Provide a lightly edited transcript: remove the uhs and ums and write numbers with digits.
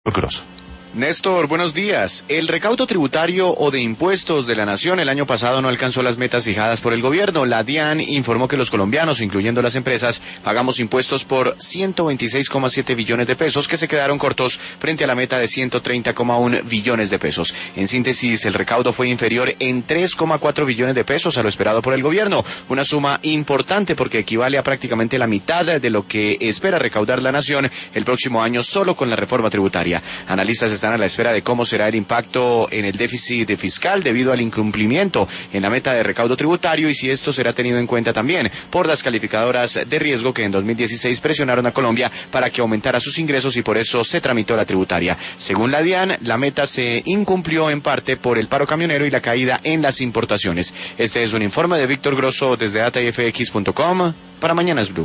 Grosso. Néstor, buenos días. El recaudo tributario o de impuestos de la nación el año pasado no alcanzó las metas fijadas por el gobierno. La DIAN informó que los colombianos, incluyendo las empresas, pagamos impuestos por 126,7 billones de pesos que se quedaron cortos frente a la meta de 130,1 billones de pesos. En síntesis, el recaudo fue inferior en 3,4 billones de pesos a lo esperado por el gobierno. Una suma importante porque equivale a prácticamente la mitad de lo que espera recaudar la nación el próximo año solo con la reforma tributaria. Analistas están a la espera de cómo será el impacto en el déficit fiscal debido al incumplimiento en la meta de recaudo tributario y si esto será tenido en cuenta también por las calificadoras de riesgo que en 2016 presionaron a Colombia para que aumentara sus ingresos y por eso se tramitó la tributaria. Según la DIAN, la meta se incumplió en parte por el paro camionero y la caída en las importaciones. Este es un informe de Víctor Grosso desde ATFX.com para Mañanas Blue.